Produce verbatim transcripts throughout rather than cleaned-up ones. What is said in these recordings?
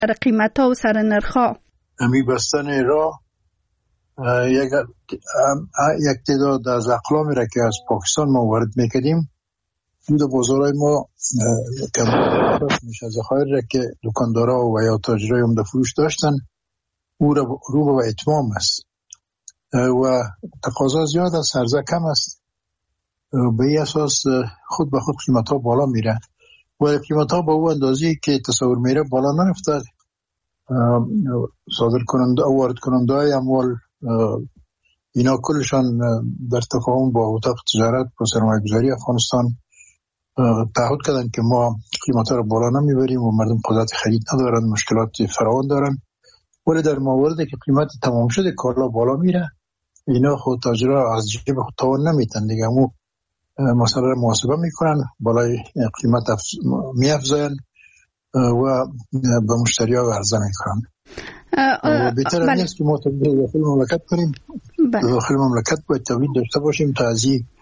قیمت ها و سر نرخ ها؟ همی بستن راه یک یک تعداد از اقلامی را که از پاکستان ما وارد میکردیم دو بازارهای ما که میشه ذخایر را که دکاندارا و یا تاجرای عمده فروش داشتن او را رو به اتمام است و تقاضا زیاد است، عرضه کم است. به این اساس خود به خود قیمت ها بالا میره و قیمت ها با او اندازی که تصور میره بالا نرفته. صادر کننده و وارد کننده های اموال اینا کلشان در تفاهم با اتاق تجارت و سرمایه گذاری افغانستان تعهد کردن که ما قیمت ها رو بالا نمیبریم و مردم قدرت خرید ندارن، مشکلات فراوان دارن، ولی در مواردی که قیمت تمام شده کالا بالا میره اینا خود تاجرها از جیب خود تاوان نمیتن دیگه، همو مسئله رو محاسبه میکنن، بالای قیمت میافزاین و به مشتری ها عرضه میکنن. بهتر بله. نیست که ما تولید داخل مملکت کنیم. بله. داخل مملکت باید تولید داشته باشیم تا از این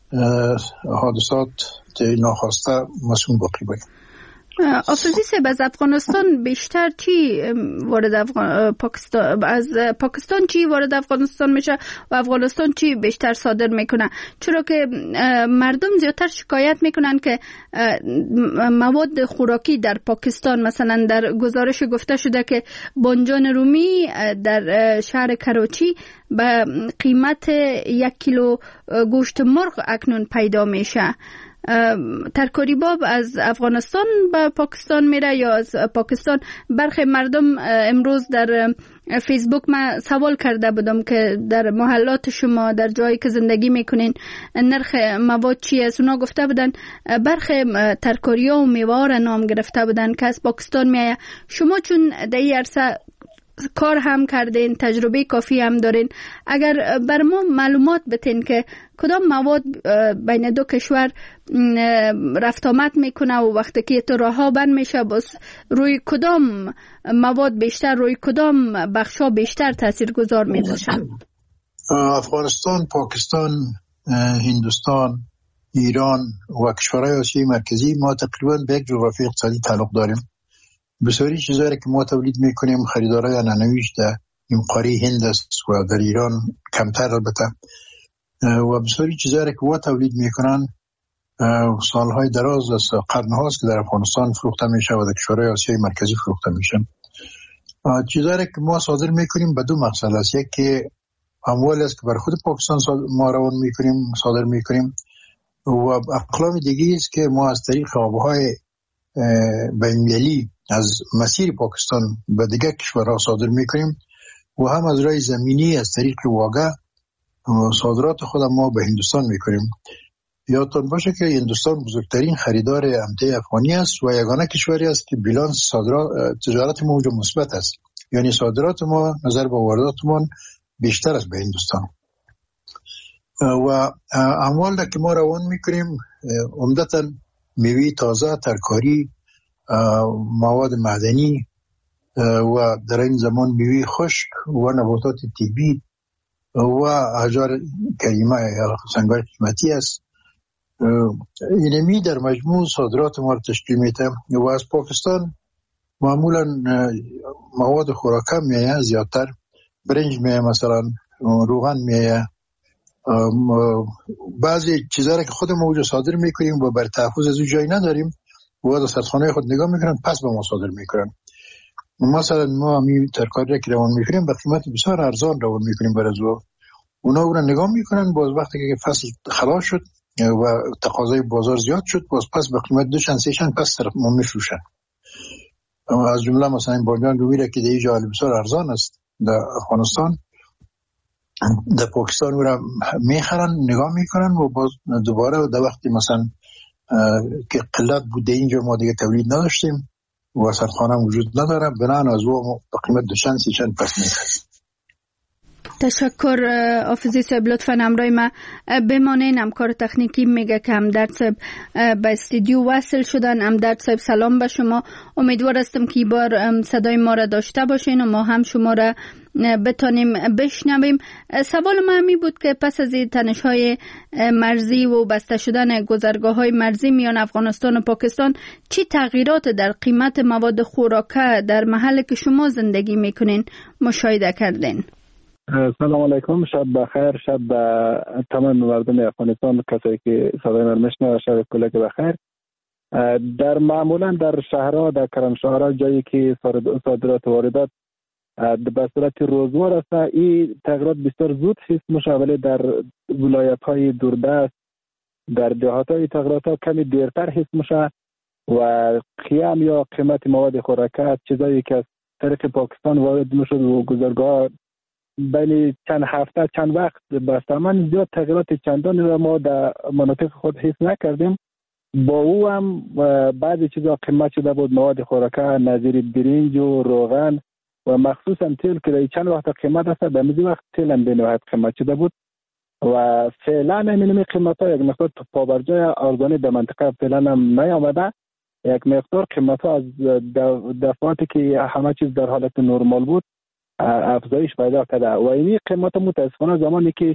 حادثات ناخواسته مسئول باقی باشیم. آفزی سب از افغانستان بیشتر چی وارد افغان... پاکستان از پاکستان چی وارد افغانستان میشه و افغانستان چی بیشتر صادر میکنه؟ چرا که مردم زیادتر شکایت میکنن که مواد خوراکی در پاکستان، مثلا در گزارش گفته شده که بانجان رومی در شهر کراچی به قیمت یک کیلو گوشت مرغ اکنون پیدا میشه. ترکاری باب از افغانستان به پاکستان میره یا از پاکستان؟ برخی مردم امروز در فیسبوک من سوال کرده بودم که در محلات شما در جایی که زندگی میکنین نرخ مواد چی است؟ اونا گفته بودن برخی ترکاری ها و میوه را نام گرفته بودن که از پاکستان میایه. شما چون در این عرصه کار هم کردین، تجربه کافی هم دارین، اگر بر ما معلومات بتین که کدام مواد بین دو کشور رفت آمد میکنه و وقتی که تو راه ها بند میشه باز روی کدام مواد بیشتر، روی کدام بخشا بیشتر تاثیرگذار میباشه؟ افغانستان، پاکستان، هندوستان، ایران و کشورهای آسیای مرکزی ما تقریبا به یک جغرافی اقتصادی تعلق داریم. بسیاری چیزایی که ما تولید میکنیم خریدارای عنعنویش در این قاره هند است و در ایران کمتر البته، و بسیاری چیزایی که ما تولید میکنن سالهای دراز است، قرنهاست که در افغانستان فروخته میشه و در کشورهای آسیای مرکزی فروخته میشه. چیزایی که ما صادر میکنیم به دو مقصد است. یکی اموال است که بر خود پاکستان ما روان میکنیم، صادر میکنیم، و اقلام دیگه است که ما از طریق آبهای بین‌المللی از مسیر پاکستان به دیگر کشورها صادر میکنیم و هم از راه زمینی از طریق واگه صادرات خود ما به هندوستان میکنیم. یادتان باشه که هندوستان بزرگترین خریدار امته افغانی است و یگانه کشوری است که بیلانس صادرات تجارت ما مثبت است، یعنی صادرات ما نظر به وارداتمان بیشتر است به هندوستان. و اموال که ما روان میکنیم عمدتاً میوه تازه، ترکاری، مواد معدنی و در این زمان میوه خشک و نباتات طبی و احجار کریمه یا سنگ‌های قیمتی است. اینمی در مجموع صادرات ما را تشکیل میده. و از پاکستان معمولا مواد خوراکه میایه، زیادتر برنج میایه، مثلا روغن میایه، بعضی چیزایی که خود ما اونجا صادر میکنیم و بر تحفظ از اون جایی نداریم و در سرخانه خود نگاه میکنن پس به ما صادر میکنن. مثلا ما همین ترکاری که روان میکنیم به قیمت بسیار ارزان روان میکنیم برای او، اونا اون رو نگاه میکنن، باز وقتی که فصل خلاص شد و تقاضای بازار زیاد شد باز پس به قیمت دو چند سه چند پس طرف ما میفروشن. از جمله مثلا این بانجان رومی را که در اینجا بسیار ارزان است در افغانستان، در پاکستان او را میخرن، نگاه میکنن و باز دوباره در وقتی مثلا که قلت بوده اینجا ما دیگه تولید نداشتیم و سرخانه وجود نداره، بنان از او به قیمت دو چند سی چند پس میخریم. تشکر آفیزی صاحب، لطفاً همراه ما بمانین. همکار تکنیکی میگه که همدرد صاحب به استودیو وصل شدن. همدرد صاحب سلام به شما، امیدوار هستم که بار صدای ما را داشته باشین و ما هم شما را بتانیم بشنویم. سوال ما همی بود که پس از تنش‌های مرزی و بسته شدن گذرگاه‌های مرزی میان افغانستان و پاکستان چی تغییرات در قیمت مواد خوراکه در محل که شما زندگی میکنین مشاهده کردین؟ سلام علیکم، شب بخیر. شب به تمام مردم افغانستان، کسایی که صدای من میشنوه، شب کلک بخیر. در معمولا در شهرها، در کرمشهرها، جایی که صادرات و واردات به صورت روزمره است، این تغییرات بسیار زود حس میشه، ولی در ولایت های دوردست، در دهات های تغییرات ها کمی دیرتر حس میشه و قیام یا قیمت مواد خوراکه، چیزایی که از طریق پاکستان وارد میشد و گذرگاه بین چند هفته چند وقت بستمان زیاد تغییرات چندانی را ما در مناطق خود حس نکردیم. با او هم بعضی چیزا قیمت شده بود، مواد خوراکه نظیر برنج و روغن و مخصوصا تیل که در چند وقت قیمت است، به همین وقت تیل هم به نهایت قیمت شده بود و فعلا همین قیمت ها یک مقدار پابرجای ارزانی در منطقه فعلا هم نیامده. یک مقدار قیمت ها از دفعاتی که همه چیز در حالت نرمال بود افزایش پیدا کرده و این قیمت متاسفانه زمانی که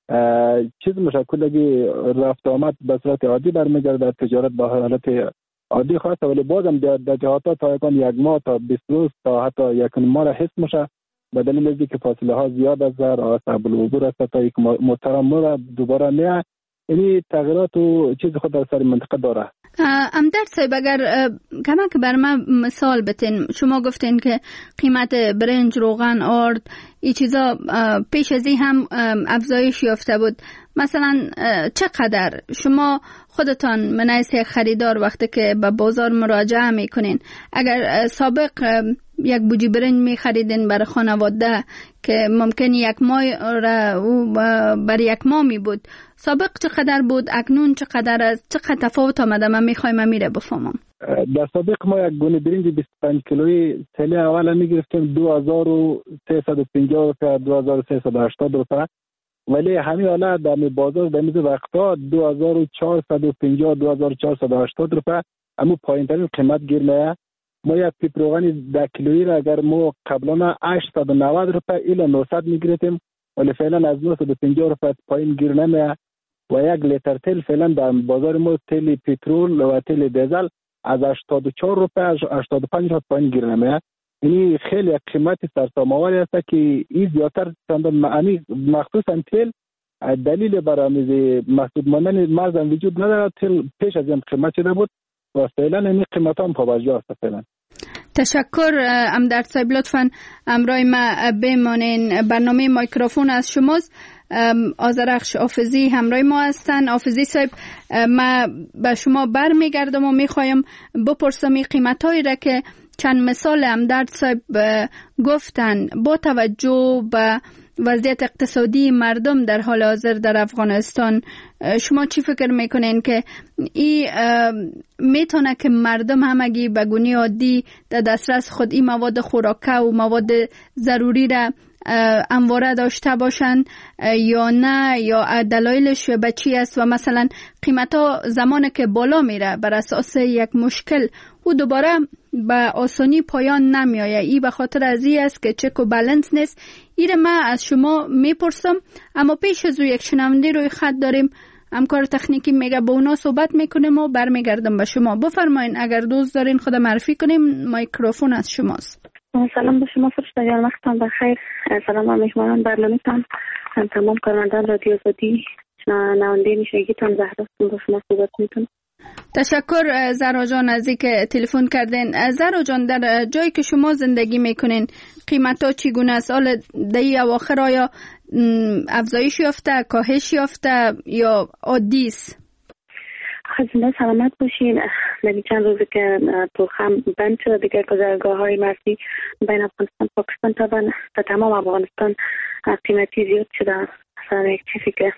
چیز میشه کلگی رفت آمد به صورت عادی برمیگرده، تجارت به حالت عادی خواست، ولی بازم در جهات تا یکان یک ماه تا بیست روز تا حتی یک ماه را حس میشه به دلیل از اینکه فاصله ها زیاد است و صعب العبور است تا یک محترم را دوباره نه. این تغییرات و چیز خود در سر منطقه داره. همدرد صاحب، اگر کمک بر من مثال بتین، شما گفتین که قیمت برنج، روغن، آرد، این چیزا پیش از این هم افزایش یافته بود. مثلا چقدر شما خودتان منیس خریدار وقتی که به بازار مراجعه میکنین، اگر سابق یک بوجی برنج می خریدین برای خانواده که ممکن یک ماه را بر یک ماه می بود، سابق چقدر بود، اکنون چقدر است، چقدر تفاوت آمده؟ من میخوایم میره بفهمم. در سابق ما یک گونه برنج بیست و پنج کیلویی سال اول می گرفتیم دو هزار و سیصد و پنجاه روپیه، دو هزار و سیصد و هشتاد روپیه، ولی همین حالا در بازار در میز وقتا دو هزار و چهارصد و پنجاه، دو هزار و چهارصد و هشتاد روپیه اما پایین ترین قیمت گیر میاد. ما یک پیپ روغن ده کیلویی را اگر ما قبلا هشتصد و نود روپیه الی نهصد میگرفتیم، ولی فعلا از نهصد و پنجاه روپیه پایین گیر نمیاد و یک لیتر تیل فعلا در بازار ما تیل پترول و تیل دیزل از هشتاد و چهار روپیه هشتاد و پنج روپیه پایین گیر نمیاد. این خیلی قیمت سرسام‌آوری است که این زیادتر معنی مخصوصا تیل دلیل برای محدود ماندن مرز وجود نداره. تیل پیش از این قیمت شده بود و فعلا این قیمت هم پابرجا است فعلا. تشکر همدرد صاحب، لطفاً همراه ما بمانین. برنامه مایکروفون از شماست. آذرخش آفیزی همراه ما هستن. آفیزی صاحب، ما به شما برمیگردم و میخوایم بپرسم این قیمتایی را که چند مثال همدرد صاحب گفتن با توجه به وضعیت اقتصادی مردم در حال حاضر در افغانستان، شما چی فکر میکنین که این میتونه که مردم همگی به گونه عادی در دسترس خود این مواد خوراکه و مواد ضروری را همواره داشته باشن یا نه، یا دلایلش به چی است؟ و مثلا قیمت ها زمانی که بالا میره بر اساس یک مشکل و دوباره به آسانی پایان نمیایه، ای به خاطر از این است که چک و بالانس نیست. ایره من از شما میپرسم، اما پیش از او یک شنونده روی خط داریم، همکار تکنیکی میگه با اونا صحبت میکنیم و برمیگردم به شما. بفرمایین اگر دوست دارین خود معرفی کنیم، مایکروفون از شماست. سلام به شما فرشتگان، وقتتان بخیر. سلام به مهمانان برنامه‌تان، تمام کارمندان رادیو آزادی، نوانده میشگیتان زهراستون با شما صحبت میکنم. تشکر زهرا جان از اینکه تلفن کردین. زهرا جان، در جایی که شما زندگی میکنین قیمت ها چگونه است؟ حالا دهی اواخر آیا افزایش یافته، کاهش یافته یا عادی است؟ خزینه سلامت باشین. در چند روزی که توخم بند شده دیگه گذرگاه های مرزی بین افغانستان پاکستان طبعا در تمام افغانستان قیمتی زیاد شده. مثلا یک چیزی که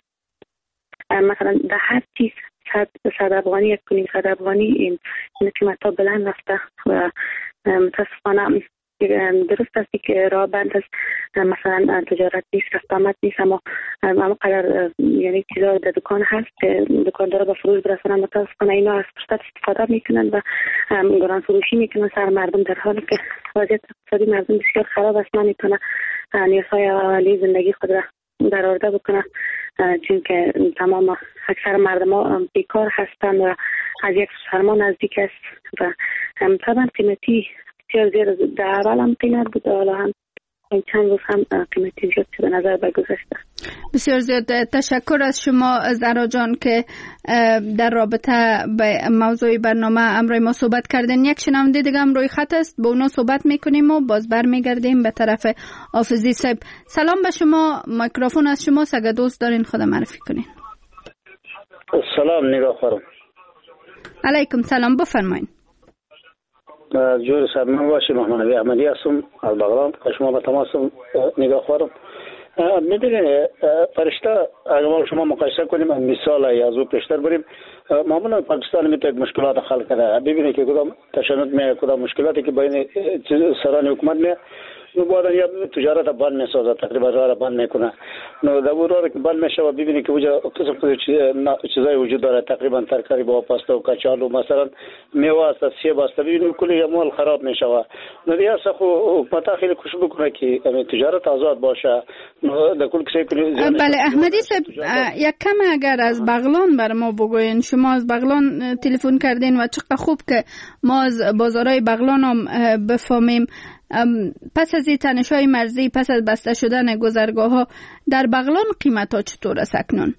مثلا در هر چیز صد صد افغانی یک کنیم صد افغانی این قیمت ها بلند رفته و متاسفانه درست است که راه بند است، مثلا تجارت نیست، رفت آمد نیست، اما اما قدر یعنی چیزا در دکان هست که دکاندارا به فروش برسونن، متاسفانه اینا از فرصت استفاده میکنن و گران فروشی میکنن سر مردم، در حالی که وضعیت اقتصادی مردم بسیار خراب است، نمیتونه نیازهای اولیه زندگی خود را برآورده بکنه، چون که تمام اکثر مردم ها بیکار هستند و از یک سرما نزدیک است و طبعا قیمتی بسیار زیاد در اول هم قیمت بود، حالا هم چند روز هم قیمتی زیاد شده نظر برگذشته. بسیار زیاد تشکر از شما زهرا جان که در رابطه به موضوع برنامه امروی ما صحبت کردین. یک شنونده دیگه هم روی خط است، با اونا صحبت میکنیم و باز برمیگردیم به طرف حافظی صاحب. سلام به شما، میکروفون از شما، اگه دوست دارین خود معرفی کنین. سلام نگاه خورم. علیکم سلام، بفرمایین. جور صاحب من باشی محمد نبی احمدی هستم از بغلان. شما به تماسم نگاه خورم. میدونید فرشته اگر شما مقایسه کنیم این مثال یا از او پیشتر بریم، معمولا پاکستان می تو یک مشکلات خلق کرده. ببینید که کدام تشنج می کدام مشکلاتی که بین سران حکومت می نو بعد یا تجارت بند میسازه، تقریبا راه بند میکنه. نو در راه که بند میشه و ببینید که وجا قسم قسم چیزای وجود داره، تقریبا ترکاری با پاستا و کچالو مثلا میوه است، سیب است، ببینید کلی مال خراب میشه. نو دیگه خو حکومت خیلی کوشش بکنه که تجارت آزاد باشه. نو در کل کسی کنه. بله احمدی صاحب، یک کم اگر از بغلان بر ما بگوین. شما از بغلان تلفن کردین و چقدر خوب که ما از بازارهای بغلان هم بفهمیم. پس از تنش‌های مرزی، پس از بسته شدن گذرگاه ها در بغلان قیمت ها چطور است اکنون؟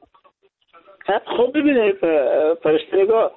خب ببینید فرشتگاه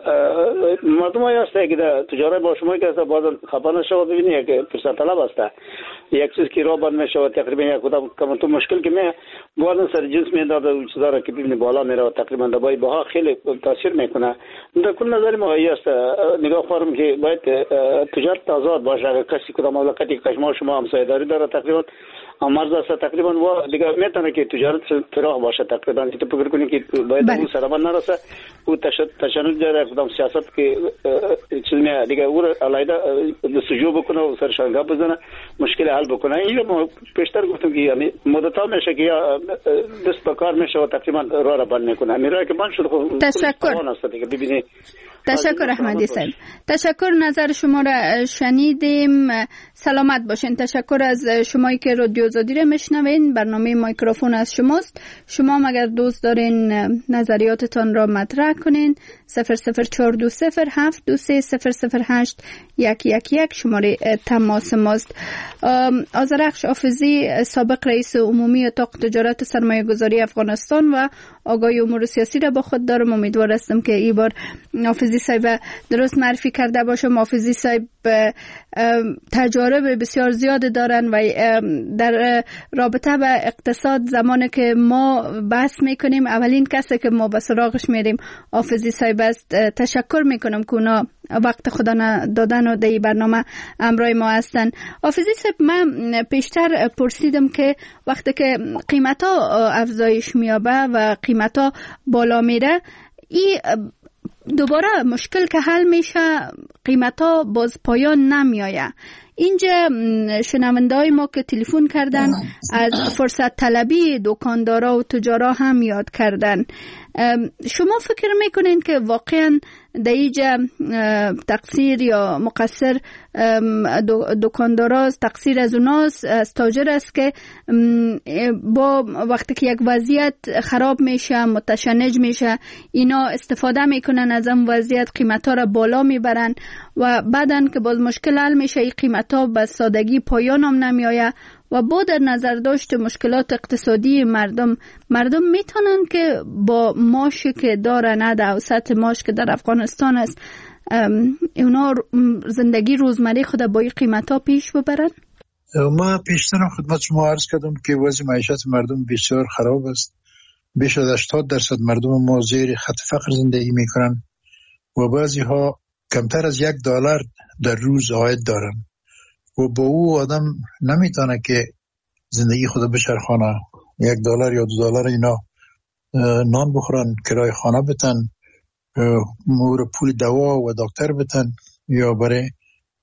مردم های هسته که در تجارت با شما که هسته بازن خبر نشود. ببینید که فرصت طلب هسته، یک چیز که را بند میشه تقریبا یک کدام کمتو مشکل که می بازن سر جنس میداد و چیزا را که ببینید بالا میره تقریبا دبای بها خیلی تاثیر میکنه. در کل نظر ما هست نگاه خورم که باید تجارت آزاد باشه. اگر کسی کدام مملکتی کشما شما همسایه‌داری داره تقریبا مرز است تقریبا و دیگه میتونه که تجارت فراخ باشه. تقریبا تو فکر کنید که باید اون سرابان نرسه او تشنج داره کدام سیاست که چیز می دیگه او علیده دستجو بکنه و سرشانگاه بزنه مشکل حل بکنه. این ما پیشتر گفتم که یعنی مدت ها میشه که یا دست به کار میشه و تقریبا راه را بند میکنه. میره که بند شده خب تشکر ببینید. تشکر احمدی صاحب، تشکر، نظر شما را شنیدیم. سلامت باشین. تشکر از شمایی که رادیو آزادی را میشنوین. برنامه میکروفون از شماست. شما اگر دوست دارین نظریاتتان را مطرح کنین، صفر صفر چهار دو صفر هفت دو سه صفر صفر هشت یک یک یک شماره تماس ماست. آذرخش حافظی، سابق رئیس عمومی اتاق تجارت سرمایه گذاری افغانستان و آگاهی امور سیاسی را با خود دارم. امیدوار هستم که این بار حافظی صاحب درست معرفی کرده باشم. حافظی صاحب تجارب بسیار زیاد دارن و در رابطه به اقتصاد زمانی که ما بحث میکنیم اولین کسی که ما به سراغش میریم حافظی صاحب است. تشکر میکنم که اونا وقت خدا دادن و در برنامه همراه ما هستن. حافظی صاحب، من پیشتر پرسیدم که وقتی که قیمت ها افزایش میابه و قیمت ها بالا میره، این دوباره مشکل که حل میشه قیمت ها باز پایان نمیایه. اینجا شنونده‌های ما که تلفن کردن از فرصت طلبی دکاندارا و تجارا هم یاد کردن. شما فکر میکنین که واقعا در اینجا تقصیر یا مقصر دکانداراست، تقصیر از اوناست، از تاجر است که با وقتی که یک وضعیت خراب میشه، متشنج میشه، اینا استفاده میکنن از اون وضعیت، قیمتا را بالا میبرن و بعدن که باز مشکل حل میشه این قیمتا به سادگی پایان هم نمیآیه و با در نظر داشت مشکلات اقتصادی مردم مردم میتونن که با ماشی که دارن، عدد اوسط ماش که در افغانستان است، اونا زندگی روزمره خود با این قیمت ها پیش ببرن؟ ما پیشتر خدمت شما عرض کردم که وضع معیشت مردم بسیار خراب است. بیش از هشتاد درصد مردم ما زیر خط فقر زندگی میکنن و بعضی ها کمتر از یک دلار در روز عاید دارن و با او آدم نمیتونه که زندگی خود بچرخانه. یک دلار یا دو دلار اینا نان بخورن، کرای خانه بتن، مور پول دوا و دکتر بتن یا برای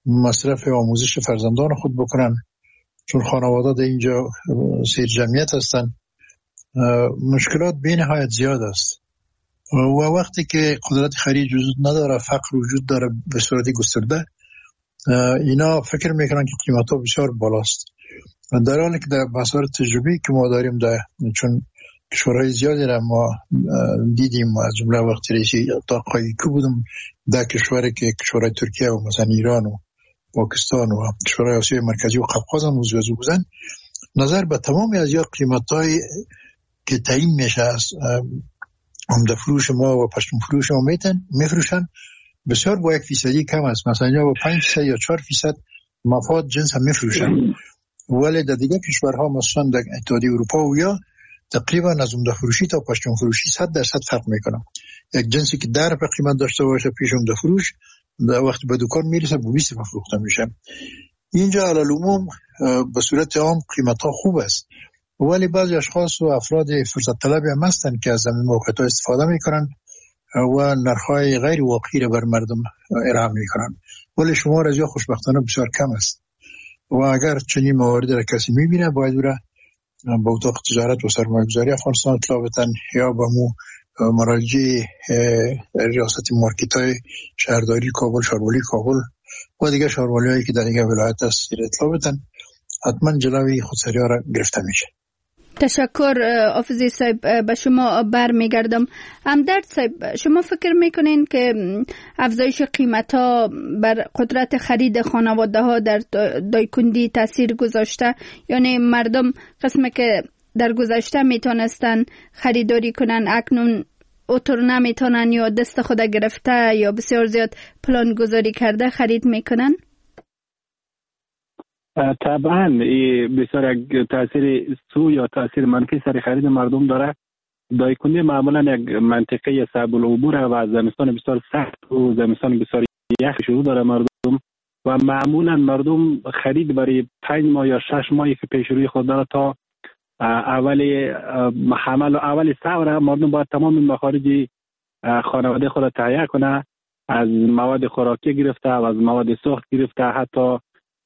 مصرف آموزش فرزندان خود بکنن، چون خانواده در اینجا سیر جمعیت هستن. مشکلات بی نهایت زیاد است و وقتی که قدرت خرید وجود نداره، فقر وجود داره به صورت گسترده، اینا فکر میکنن که قیمت ها بسیار بالاست. در حالی که در بسار تجربی که ما داریم، در چون کشورهای زیادی را ما دیدیم، از جمله وقتی رئیسی اتاقایی که بودم در کشوری که کشورهای ترکیه و مثلا ایران و پاکستان و کشورهای آسیای مرکزی و قفقاز هم موضوع بودن، نظر به تمام از یا قیمت های که تعیین میشه از عمده فروش ما و پشتون فروش ما میفروشن بسیار با یک فیصدی کم است. مثلا یا با پنج فیصد یا چهار فیصد مفاد جنس هم میفروشن، ولی در دیگه کشورها مثلا در اتحادیه اروپا و یا تقریبا از عمده فروشی تا پشتون فروشی صد درصد فرق میکنه. یک جنسی که در به قیمت داشته باشه پیش عمده فروش، در وقت به دکان میرسه به بیست فروخته میشه. اینجا علی العموم به صورت عام قیمت ها خوب است، ولی بعضی اشخاص و افراد فرصت طلبی هم هستند که از همین موقعیت استفاده میکنن و نرخ‌های غیر واقعی را بر مردم ارائه میکنن، ولی شمار از یا خوشبختانه بسیار کم است و اگر چنین مواردی را کسی میبینه باید او را با اتاق تجارت و سرمایه‌گذاری افغانستان اطلاع بدن یا با مو مراجع ریاست مارکت‌های شهرداری کابل، شهروالی کابل و دیگه شهرولی‌هایی که در دیگه ولایت است اطلاع بدن. حتما جلوی خودسری‌ها را گرفته میشه. تشکر آفزی صاحب. به شما بر میگردم. همدرد صاحب، شما فکر میکنین که افزایش قیمت ها بر قدرت خرید خانواده ها در دایکندی تاثیر گذاشته؟ یعنی مردم قسمی که در گذشته میتونستن خریداری کنن اکنون اوتر نمیتونن یا دست خود گرفته یا بسیار زیاد پلان گذاری کرده خرید میکنن؟ طبعا بسیار یک تاثیر سو یا تاثیر منفی سر خرید مردم داره. دایکندی معمولا یک منطقه صعب العبور و زمستان بسیار سخت و زمستان بسیار یخ شروع داره مردم و معمولا مردم خرید برای پنج ماه یا شش ماهی که پیش روی خود داره تا اول حمل و اول سوره مردم باید تمام مخارج خانواده خود را تهیه کنه، از مواد خوراکی گرفته و از مواد سوخت گرفته حتی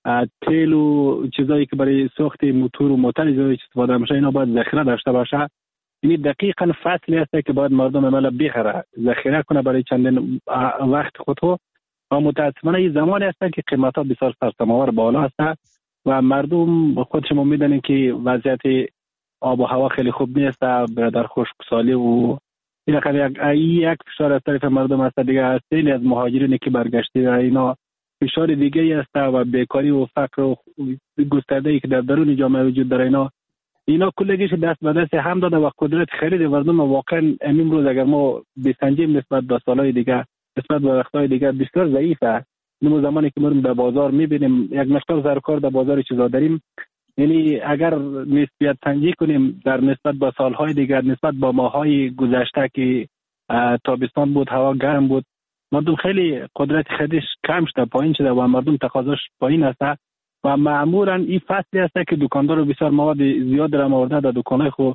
تیل و چیزایی که برای سوخت موتور و موتور استفاده میشه اینا باید ذخیره داشته باشه. یعنی دقیقاً فصلی هست که باید مردم عملا بخره ذخیره کنه برای چندین وقت خودو و متاسفانه این زمانی هست که قیمت ها بسیار سرسام‌آور بالا هست و مردم خود شما میدونین که وضعیت آب و هوا خیلی خوب نیست در خشکسالی و این یک یک فشار از طرف مردم هست. دیگه خیلی از مهاجرینی که برگشته اینا فشار دیگه است و بیکاری و فقر و گسترده‌ای که در درون جامعه وجود داره اینا اینا کلگیش دست به دست هم داده و قدرت خرید مردم واقعا امروز اگر ما بسنجیم نسبت به سالهای دیگه نسبت به وقتهای دیگه بسیار ضعیفه. نمو زمانی که ما در بازار میبینیم یک مقدار زرکار در بازار چیزا داریم، یعنی اگر نسبیت سنجی کنیم در نسبت به سالهای دیگر نسبت با ماهای گذشته که تابستان بود هوا گرم بود مردم خیلی قدرت خریدش کم شده پایین شده و مردم تقاضاش پایین است و معمولا این فصلی است که دکاندار بسیار مواد زیاد را آورده در دکانهای خود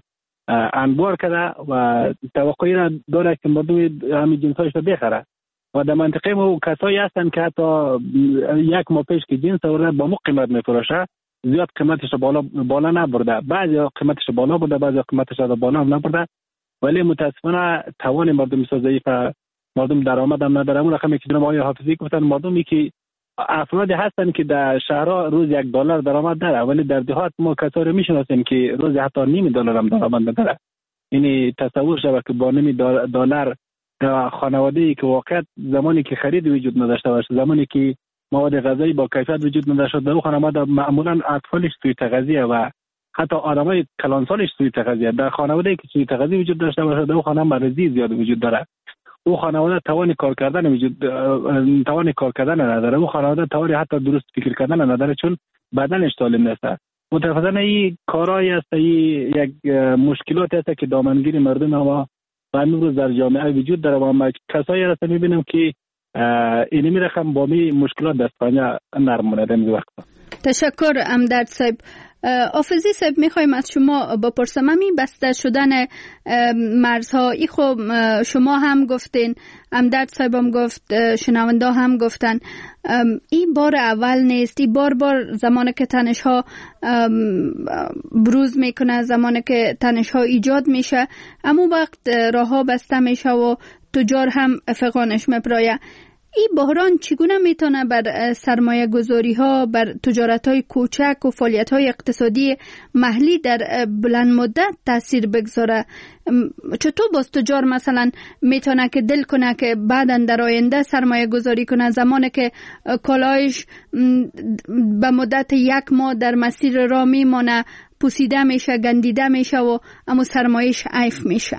انبار کرده و توقعی را داره که مردم همین جنسایش را بخره و در منطقه ما کسایی هستن که حتی یک ماه پیش که جنس آورده با مو قیمت میفروشه زیاد قیمتش بالا بالا نبرده، بعضی قیمتش بالا برده بعضی قیمتش بالا هم نبرده، ولی متاسفانه توان مردم بسیار ضعیفه، مردم درآمد هم نداره. اون رقمی که جناب آقای حافظی گفتن مردمی که افرادی هستن که در شهرها روز یک دلار درآمد داره ولی در دهات ما کسایی میشناسیم که روز حتی نیم دلار هم درآمد نداره. یعنی تصور شده که با نیم دلار خانواده‌ای که واقعا زمانی که خرید وجود نداشته باشه زمانی که مواد غذایی با کیفیت وجود نداشته در خانواده معمولا اطفالش سوی تغذیه و حتی آدمای کلانسالش سوی تغذیه. در خانواده‌ای که سوی تغذیه وجود داشته باشه در خانه مرضی زیاد وجود داره. او خانواده توان کار کردن وجود توان کار کردن نداره، او خانواده توان حتی درست فکر کردن نداره چون بدنش سالم نیست. متأسفانه این کارایی است، این یک مشکلاتی است که دامنگیر مردم و امروز در جامعه وجود داره و ما کسایی را می‌بینیم که اینمی رقم با می مشکلات دستانه نرمونه در این وقت. تشکر امداد صاحب. آفزی صاحب میخوایم از شما بپرسم امی بسته شدن مرزها ای خب شما هم گفتین، امداد صاحب هم گفت، شنونده هم گفتن این بار اول نیست، این بار بار زمانی که تنش ها بروز میکنه، زمانی که تنش ها ایجاد میشه، اما وقت راه ها بسته میشه و تجار هم افغانش میپرایه. این بحران چگونه میتونه بر سرمایه گذاری ها، بر تجارت های کوچک و فعالیت های اقتصادی محلی در بلند مدت تاثیر بگذاره؟ چطور باز تجار مثلا میتونه که دل کنه که بعدا در آینده سرمایه گذاری کنه، زمانی که کالایش به مدت یک ماه در مسیر راه میمونه، پوسیده میشه، گندیده میشه و اما سرمایش عیف میشه؟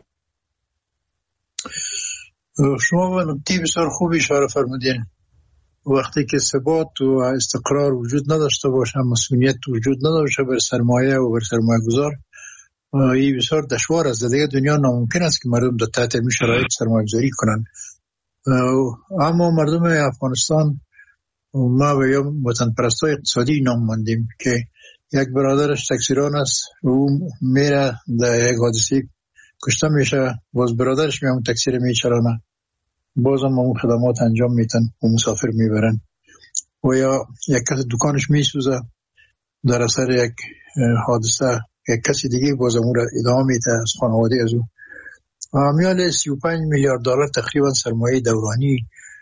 شما به نکته بسیار خوب اشاره فرمودین. وقتی که ثبات و استقرار وجود نداشته باشه، مسئولیت وجود نداشته بر سرمایه و بر سرمایه گذار، این بسیار دشوار است. دیگه دنیا ناممکن است که مردم در تحت این شرایط سرمایه گذاری کنند. اما مردم افغانستان، ما به یا وطن پرستای اقتصادی نام ماندیم که یک برادرش تکثیران است، او میره در یک حادثه کشته میشه، باز برادرش میامون تکثیر میچرانه، باز هم اون خدمات انجام میتن و مسافر میبرن. و یا یک کس دکانش میسوزه در اثر یک حادثه، یک کسی دیگه باز اون را ادامه میده از خانواده از او. امیال سی و پنج میلیارد دلار تقریبا سرمایه دورانی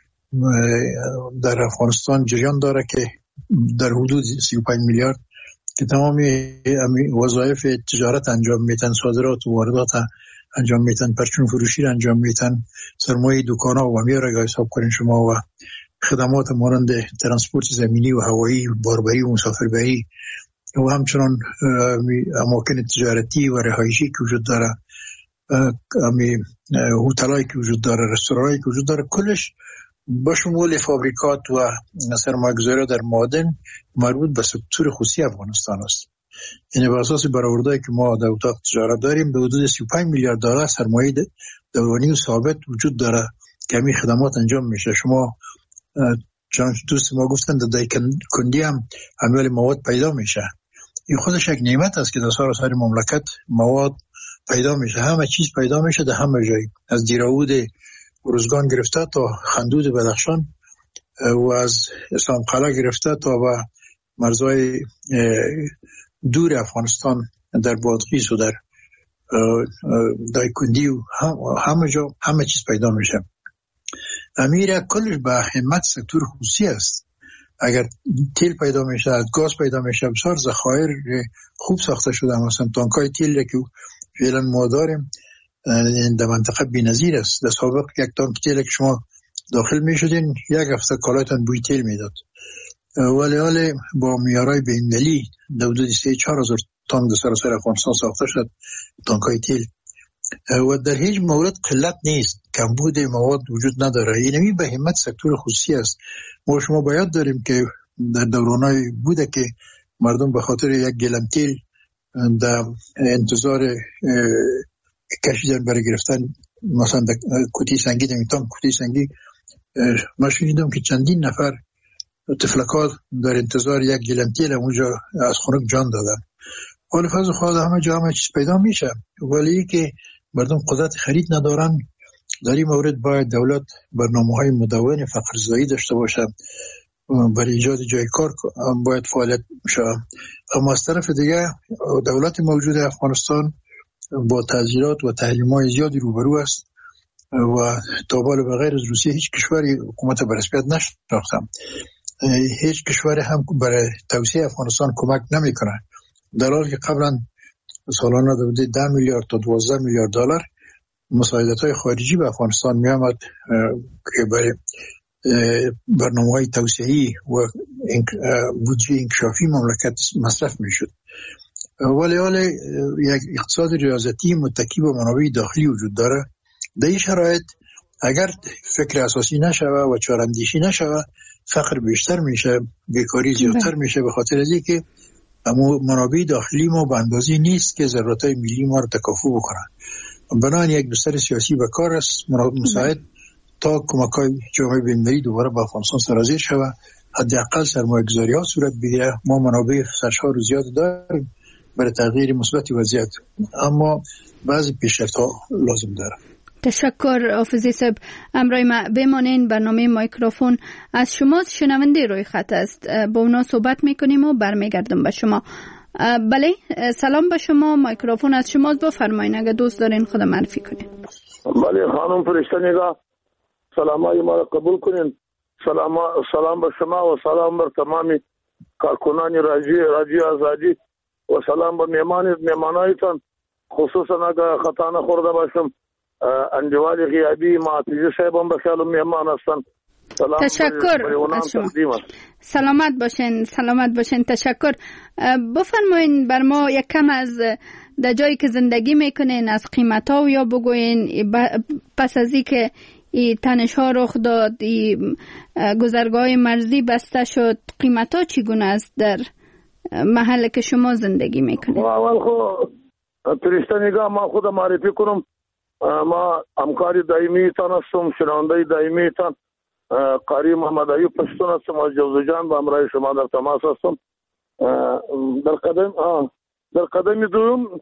در افغانستان جریان داره که در حدود سی و پنج میلیارد که تمامی وظایف تجارت انجام میتن، صادرات و واردات انجام میتن، پرچون فروشی انجام میتن، سرمایه دکانا و میاره که حساب کنین شما، و خدمات مانند ترانسپورت زمینی و هوایی، باربری و مسافربری، و همچنان اماکن تجارتی و رهایشی که وجود داره، امی هتلایی که وجود داره، رستورانایی که وجود داره، کلش با شمول فابریکات و سرمایه‌گذاری در معادن مربوط به سکتور خصوصی افغانستان است. یعنی بر اساس برآورده‌ای که ما در اتاق تجارت داریم، به حدود سی و پنج میلیارد دلار سرمایه دورانی و ثابت وجود داره که همین خدمات انجام میشه. شما چون دوست ما گفتن در دایکندی هم امیال مواد پیدا میشه. این خودش یک نعمت است که در سراسر مملکت مواد پیدا میشه، همه چیز پیدا میشه در همه جای، از دیراود روزگان گرفته تا خندود بدخشان و از اسلام قلعه گرفته تا به مرزهای دور افغانستان در بادغیس و در دایکندی و همه جا همه چیز پیدا میشه. امیر کلش به همت سکتور خصوصی است. اگر تیل پیدا میشه، از گاز پیدا میشه، بسیار ذخایر خوب ساخته شده، مثلا تانکای تیل که فعلا ما داریم در منطقه بی‌نظیر است. در سابق یک تانک تیل که شما داخل میشدین یک هفته کالایتان بوی تیل میداد، ولی حالا با معیارهای بین‌المللی در حدود سه چهار هزار تانک در سراسر افغانستان ساخته شد تانکای تیل، و در هیچ مورد قلت نیست، کمبود مواد وجود نداره. اینمی به همت سکتور خصوصی است. ما شما باید داریم که در دورانهای بوده که مردم به خاطر یک گلم تیل در انتظار کشیدن برای گرفتن مثلا کتی سنگی دمیتان کتی سنگی ما شنیدم که چندین نفر تفلکات در انتظار یک گلم تیل اونجا از خونک جان دادن. حالا فضل خواهد همه جا همه چیز پیدا میشه، ولی که مردم قدرت خرید ندارن. در این مورد باید دولت برنامه های مدون فقرزایی داشته باشه، برای ایجاد جای کار باید فعالیت میشه. اما از طرف دیگه دولت موجود افغانستان با تعذیرات و تحریم‌های زیادی روبرو است و تا بالا بغیر از روسیه هیچ کشوری حکومت برسپیت نشناختم، هیچ کشوری هم برای توسعه افغانستان کمک نمیکنه، در حالی که قبلا سالانه در ده میلیارد تا دوازده میلیارد دلار مساعدت‌های خارجی به افغانستان می آمد که برای برنامه‌های توسعه‌ای و بودجه انکشافی مملکت مصرف میشد. ولی حالا یک اقتصاد ریاضتی متکی به منابع داخلی وجود داره. در این شرایط اگر فکر اساسی نشوه و چاراندیشی نشوه، فقر بیشتر میشه، بیکاری زیادتر میشه، به خاطر از اینکه اما منابع داخلی ما به اندازه نیست که ضرورت‌های ملی ما رو تکافو بکنن. بنابراین یک بستر سیاسی به کار است مساعد تا کمک‌های جامعه بین‌المللی دوباره به افغانستان سرازیر شود حداقل سرمایه گذاری ها صورت بگیره. ما منابع سرشار زیاد داریم برای تغییر مثبت وضعیت، اما بعضی پیشرفت ها لازم داره. تشکر حافظی صاحب. امروز ما بمانین برنامه مایکروفون از شما شنونده روی خط است، با اونا صحبت میکنیم و برمیگردم به شما. بله سلام به شما، مایکروفون از شما، بفرمایید اگه دوست دارین خود معرفی کنین. بله خانم فرشته نگاه، سلامای ما را قبول کنین. سلام سلام به شما و سلام بر تمامی کارکنان رادیو رادیو آزادی و سلام به میهمان میهمانایتان، خصوصا اگه خطا نخورده باشم انجوال غیابی معتیزی صاحب هم بخیال میهمان هستن. تشکر از شما. سلامت باشین سلامت باشین. تشکر. بفرمایین بر ما یک کم از در جایی که زندگی میکنین از قیمت ها یا بگوین پس از این که ای تنش ها رخ داد، ای گذرگاه مرزی بسته شد، قیمت ها چگونه است در محل که شما زندگی میکنین؟ اول خو فرشته نگاه ما خود معرفی کنم. ما همکاری دائمی تان هستم، شنونده دائمی تان قاری محمد ایوب پشتون هستم از جوزجان و همراه شما در تماس هستم. در قدم در قدم دوم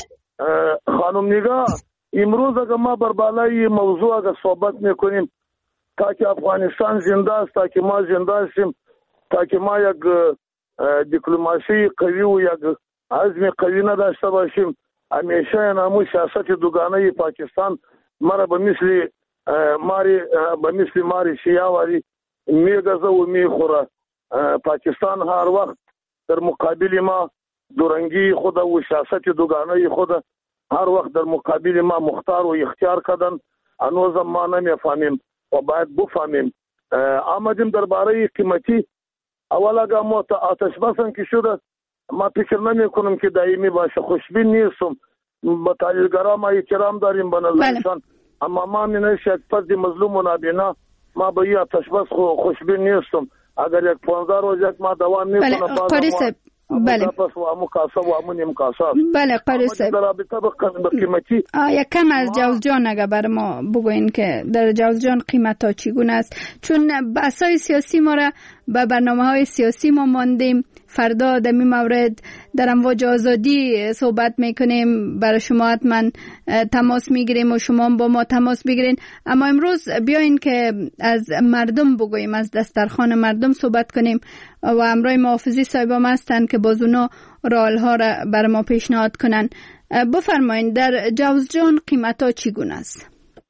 خانم نگاه، امروز اگر ما بر بالای موضوع اگر صحبت میکنیم تا که افغانستان زنده است، تا که ما زنده هستیم، تا که ما یک دیپلماسی قوی و یک عزم قوی نداشته باشیم، همیشه نامو سیاست دوگانه پاکستان مرا به مثل ماری به مثل ماری شیاواری میگذه و میخوره. پاکستان هر وقت در مقابل ما دورنگی خود و سیاست دوگانه خود هر وقت در مقابل ما مختار و اختیار کردن. هنوز ما نمیفهمیم و باید بفهمیم. آمدیم درباره قیمتی. اول اگه ما آتش بسان که شده ما فکر نمی کنم که دائمی باشه. خوشبین نیستم. با تحلیلگرا ما احترام داریم به نظرشان، اما ما مینش یک فرد مظلوم و نابینا ما به این آتش بس خوشبین نیستم. اگر یک پانزده روز یک ما دوام میکنم قاری صاحب. بله پس و امو کاسا و امو نیم کاسا. بله قاری صاحب. در رابطه با قیمتی یک کم از جوزجان اگر بر ما بگوین که در جوزجان قیمت ها چگونه است، چون بحث‌های سیاسی ما را به برنامه‌های سیاسی ما ماندیم. فردا در این مورد در امواج آزادی صحبت میکنیم، برای شما حتما تماس میگیریم و شما با ما تماس بگیرین. اما امروز بیاین که از مردم بگوییم، از دسترخوان مردم صحبت کنیم و همراه ما حافظی صاحب هم هستن که باز اونا راه‌ها را برای ما پیشنهاد کنن. بفرمایین در جوزجان قیمت ها چگونه است؟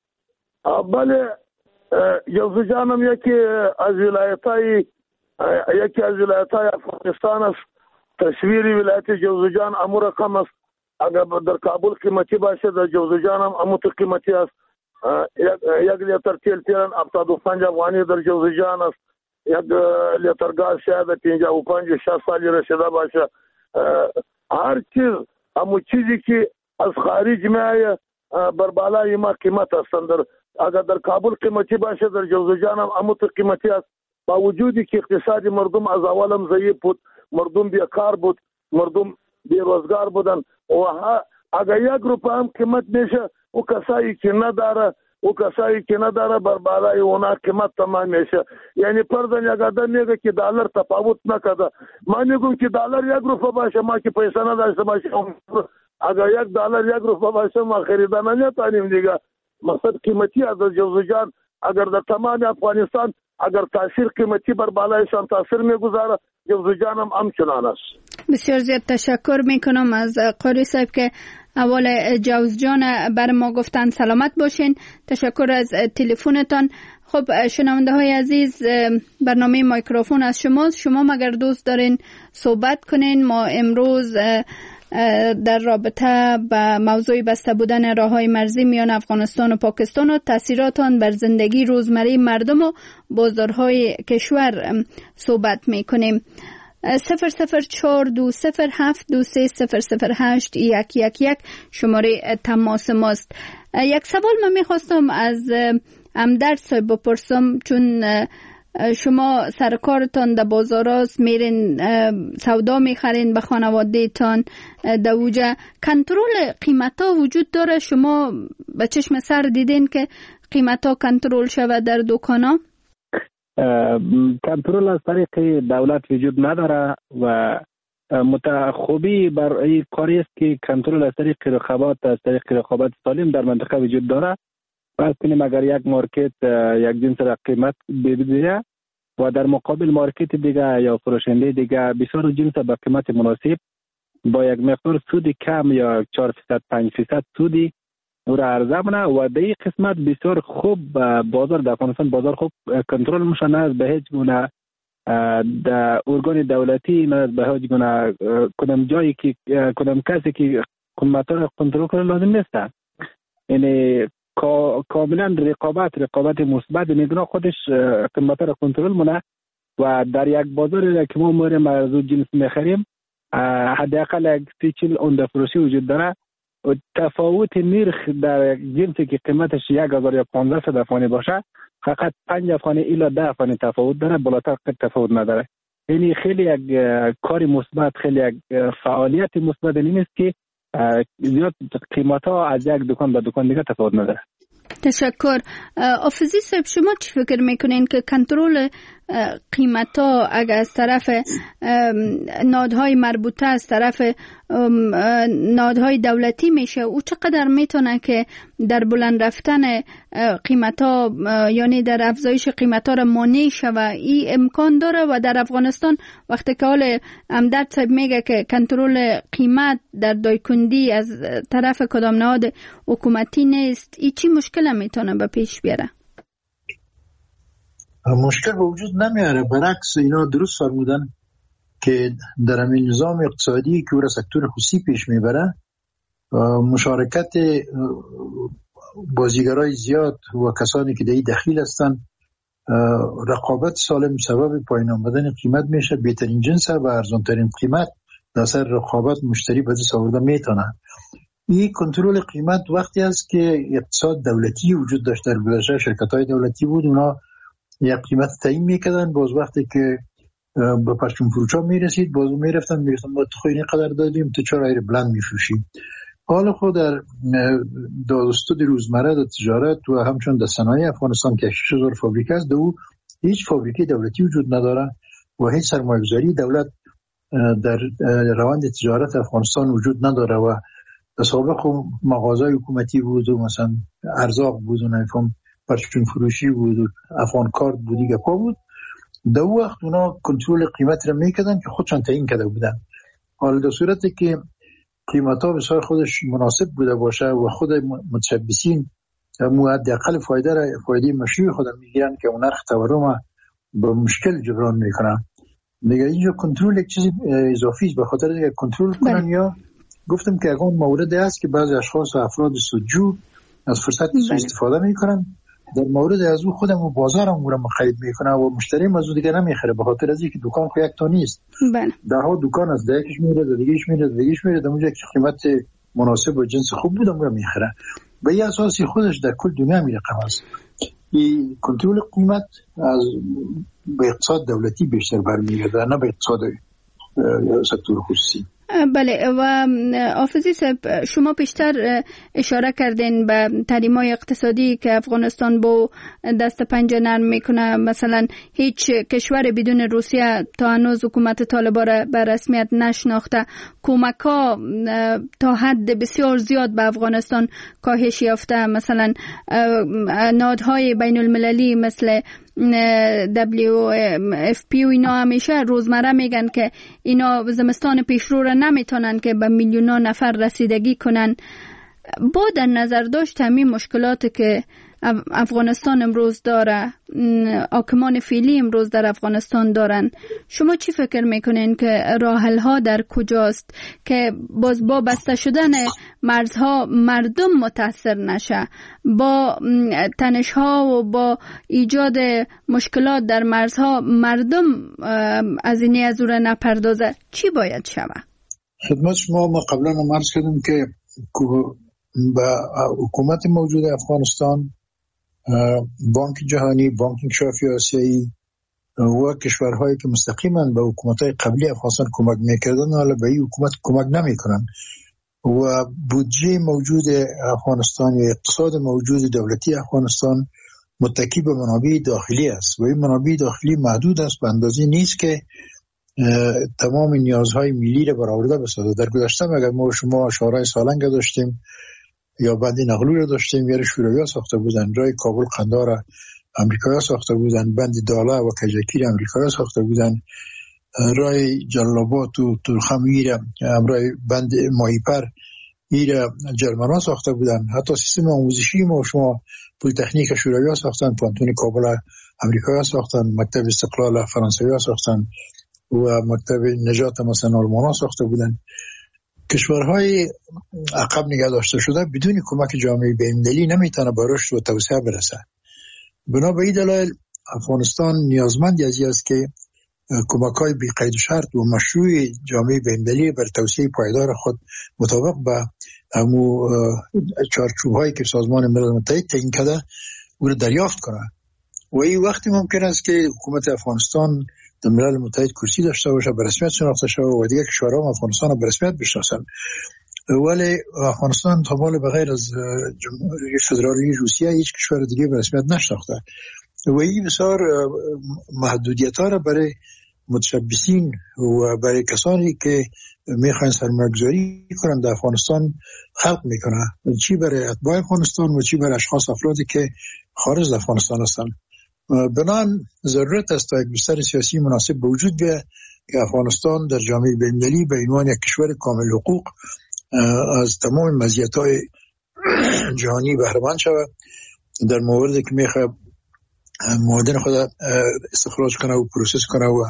بله جوزجان هم یکی از ولایت‌های یکی از ولایت‌های افغانستان است. تصویری ولایت جوزجان امو رقم است. اگر در کابل قیمتی باشه در جوزجان هم امو قیمتی است. یک لیتر تیل پیرن هفتاد و پنج افغانی در جوزجان است. یک لیتر گاز شاید پنجاه و پنج شصت سالی رسیده باشه. هر چیز امو چیزی که از خارج میآید بر بالای ما قیمت است. اگر در کابل قیمتی باشه در جوزجان هم امو قیمتی است. با وجودی که اقتصادی مردم از اولم ضعیف بود، مردم بیکار بود، مردم بیروزگار بودن و اگر یک روپه هم قیمت میشه او کسایی که نداره او کسایی که نداره بر بالای اونا قیمت تمام میشه. یعنی پردن یک آدم میگه که دلار تفاوت نکرده، ما میگم که دلار یک روپه باشه ما که پیسه نداشته باشه اگر یک دلار یک روپه باشه ما خریدن نمیتونیم دیگه. مقصد قیمتی از جوزجان اگر در تمام افغانستان اگر تاثیر قیمتی بر بالایشان تاثیر میگذاره، جوزجان هم همچنان است. بسیار زیاد تشکر میکنم از قاری صاحب که اول جوزجان بر ما گفتن. سلامت باشین. تشکر از تلفنتان. خب شنونده های عزیز، برنامه مایکروفون از شماست. شما مگر دوست دارین صحبت کنین، ما امروز در رابطه با موضوع بسته بودن راههای مرزی میان افغانستان و پاکستان و تاثیرات آن بر زندگی روزمره مردم و بازارهای کشور صحبت میکنیم. صفر صفر چهار دو صفر هفت دو سه صفر صفر هشت یک یک یک شماره تماس ماست. یک سوال من میخواستم از امدرد صاحب بپرسم، چون شما سرکارتان در بازاراست، میرین سودا میخرین به خانواده تان در اوجه، کنترل قیمت ها وجود داره؟ شما به چشم سر دیدین که قیمت ها کنترل شود در دکان ها؟ کنترل از طریق دولت وجود نداره و متخوبی بر این کاری است که کنترل از طریق رقابت از طریق رقابت سالم در منطقه وجود داره. فرض کنیم اگر یک مارکت یک جنس را قیمت بده و در مقابل مارکت دیگه یا فروشنده دیگه بسیار جنس به قیمت مناسب با یک مقدار سود کم یا چهار درصد پنج درصد سودی او را عرضه کنه و در این قسمت بسیار خوب بازار در افغانستان بازار خوب کنترل میشه، نه به هیچ گونه در ارگان دولتی نه به هیچ گونه کدام جایی که کدام کسی که قیمت را کنترل کنه لازم نیست. یعنی کاملا رقابت رقابت مثبت میگه خودش قیمت را کنترل مونه و در یک بازار که ما میریم از جنس میخریم حداقل یک سی چل عمده فروشی وجود داره و تفاوت نرخ در جنسی که قیمتش یک هزار یا پانزده افغانی باشه فقط پنج افغانی الی ده افغانی تفاوت داره، بالاتر تفاوت نداره. یعنی خیلی یک کاری مثبت، خیلی یک فعالیت مثبت نیست که زیاد قیمت ها از یک دکان به دکان دیگه تفاوت نداره. تشکر. آفزی صاحب شما چی فکر میکنین که کنترل قیمت ها اگر از طرف نهادهای مربوطه از طرف نهادهای دولتی میشه او چقدر میتونه که در بلند رفتن قیمت ها یعنی در افزایش قیمت ها را مانع شود؟ این امکان داره و در افغانستان وقتی که حال امداد صاحب میگه که کنترل قیمت در دایکندی از طرف کدام نهاد حکومتی نیست، این چی مشکل میتونه به پیش بیاره؟ مشکل به وجود نمیاره، برعکس اینا درست فرمودن که در همین نظام اقتصادی که او را سکتور خصوصی پیش میبره مشارکت بازیگرای زیاد و کسانی که در این دخیل هستن رقابت سالم سبب پایین آمدن قیمت میشه. بهترین جنس و ارزانترین قیمت در سر رقابت مشتری به دست آورده میتونه. این کنترل قیمت وقتی است که اقتصاد دولتی وجود داشت، در گذشته شرکت‌های دولتی بود اونا یک قیمت تعیین میکردن، باز وقتی که به پرچم فروشا میرسید باز میرفتن میگفتن ما تو این قدر دادیم تو چرا ایر بلند میفروشیم. حالا خود در دادستود روزمره در تجارت و همچون در صنایع افغانستان که شش هزار فابریکه است، دو هیچ فابریکه دولتی وجود نداره و هیچ سرمایه‌گذاری دولت در روند تجارت افغانستان وجود نداره و سابق مغازه حکومتی بود و مثلا ارزاق بود و نمیفهم پرچم فروشی بود و افغان کارت بودی گپا بود. در وقت اونا کنترل قیمت را میکردن که خودشان تعیین کرده بودن. حالا در صورتی که قیمت ها بسیار خودش مناسب بوده باشه و خود متشبثین حداقل فایده را فایده مشروع خود میگیرن که اون نرخ تورم به مشکل جبران میکنن دیگه. اینجا کنترل یک چیز اضافی است به خاطر دیگه کنترل کنن. یا گفتم که اون موردی است که بعضی اشخاص و افراد سودجو از فرصت سوء استفاده میکنن. در مورد از او خودم و بازارم او را مخرید میکنه و مشتری از او دیگه نمیخره به خاطر از اینکه دکان خو یک تا نیست. بله. ده ها دکان از ده یکیش میره ده دیگهش میره ده دیگهش میره، در اونجا که قیمت مناسب و جنس خوب بود اون را میخره. به این اساسی خودش در کل دنیا میره قماس. این کنترل قیمت از به اقتصاد دولتی بیشتر برمیگرده نه به اقتصاد سکتور خصوصی. بله. و آفزی صاحب شما بیشتر اشاره کردین به تحریم‌های اقتصادی که افغانستان با دست پنجه نرم میکنه. مثلا هیچ کشور بدون روسیه تا هنوز حکومت طالبان را به رسمیت نشناخته. کمک‌ها تا حد بسیار زیاد به افغانستان کاهش یافته. مثلا نهادهای بین المللی مثل دبلیو اف پی و اینا همیشه روزمره میگن که اینا زمستان پیشرو را نمیتونن که به میلیون نفر رسیدگی کنن. با در نظر داشت همین مشکلات که افغانستان امروز داره، حاکمان فعلی امروز در افغانستان دارن، شما چی فکر میکنین که راه حل ها در کجاست که باز با بسته شدن مرزها مردم متاثر نشه، با تنش ها و با ایجاد مشکلات در مرزها مردم از این از او را نپردازه؟ چی باید شود؟ خدمت شما ما قبلا مرز کردیم که با حکومت موجود افغانستان، بانک جهانی، بانک انکشافی آسیایی و کشورهایی که مستقیما به حکومت‌های قبلی افغانستان کمک میکردن حالا به این حکومت کمک نمیکنن و بودجه موجود افغانستان یا اقتصاد موجود دولتی افغانستان متکی به منابع داخلی است و این منابع داخلی محدود است، به اندازه نیست که تمام نیازهای ملی را برآورده بسازه. در گذشته اگر ما شما شورای سالنگ داشتیم یا بند نقلو را داشتیم، یا شوروی‌ها ساخته بودن، رای کابل قندار امریکایی‌ها ساخته بودن، بند داله و کجکیر امریکایی‌ها ساخته بودن، رای جلال آباد و تورخم ایره امرای بند ماهیپر ایره جرمن‌ها ساخته بودن. حتی سیستم آموزشی ما شما پل تکنیک شوروی‌ها ساختن، پانتون کابل امریکایی‌ها ساختن، مکتب استقلال فرانسوی‌ها ساختن و مکتب نجات مثلا آلمان‌ها ساخته بودن. کشورهای عقب نگه داشته شده بدون کمک جامعه بین‌المللی نمیتونه به رشد و توسعه برسه. بنا به این دلایل افغانستان نیازمند از این است که کمک‌های بی قید و شرط و مشروع جامعه بین‌المللی بر توسعه پایدار خود مطابق به همو چارچوب‌هایی که سازمان ملل متحد تعیین کرده او را دریافت کنه. و این وقتی ممکن است که حکومت افغانستان در ملل متحد کرسی داشته باشه، به رسمیت شناخته شده و دیگر کشورها افغانستان را به رسمیت بشناسن. ولی افغانستان تا مال بغیر از جمهوری فدرالی روسیه هیچ کشور دیگه به رسمیت نشناخته و این بسیار محدودیت‌ها را برای متشبثین و برای کسانی که میخواین سرمایه‌گذاری کنند در افغانستان خلق میکنه، چی برای اتباع افغانستان و چی برای اشخاص افرادی که خارج از افغانستان هستند. بنان ضرورت است تا یک بستر سیاسی مناسب به وجود بیاید که افغانستان در جامعه بین‌المللی به عنوان یک کشور کامل حقوق از تمام مزیت‌های جهانی بهره مند شود. در موردی که میخواد معادن خود استخراج کنه و پروسس کنه و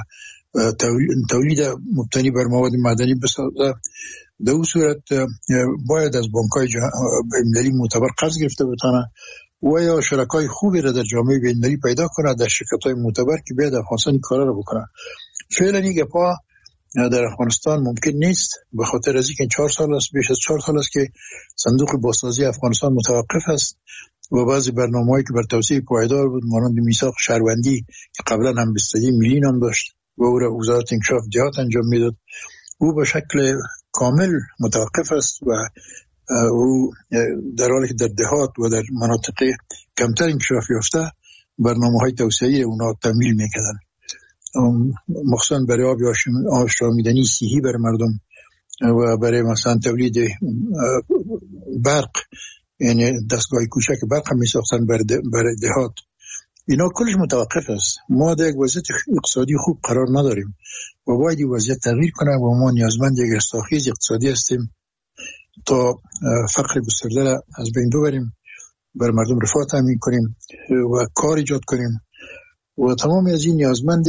تولید مبتنی بر مواد معدنی بسازه، در اون صورت باید از بانک‌های بین‌المللی معتبر قرض گرفته بتونه و یا شرکای خوبی را در جامعه بین‌المللی پیدا کنه، در شرکت‌های معتبر که بیاد افغانستان کارا رو بکنه. فعلا این گپا در افغانستان ممکن نیست، به خاطر از اینکه چهار سال است، بیش از چهار سال است که صندوق بازسازی افغانستان متوقف است و بعضی برنامه‌هایی که بر توسعه پایدار بود مانند میثاق شهروندی که قبلا هم بستگی ملی نام داشت و او را وزارت انکشاف جهات انجام میداد، او به شکل کامل متوقف است و او در حالی که در دهات و در مناطق کمتر انکشاف یافته برنامه‌های توسعه‌ای اونا تمویل می‌کردن، مخصوصا برای آب آشامیدنی صحی برای مردم و برای مثلا تولید برق، یعنی دستگاه کوچک برق هم می‌ساختن برای دهات. اینا کلش متوقف است. ما در یک وضعیت اقتصادی خوب قرار نداریم و باید این وضعیت تغییر کنه و ما نیازمند یک رستاخیز اقتصادی هستیم تا فقر گسترده را از بین ببریم، بر مردم رفاه تامین کنیم و کار ایجاد کنیم و تمام از این نیازمند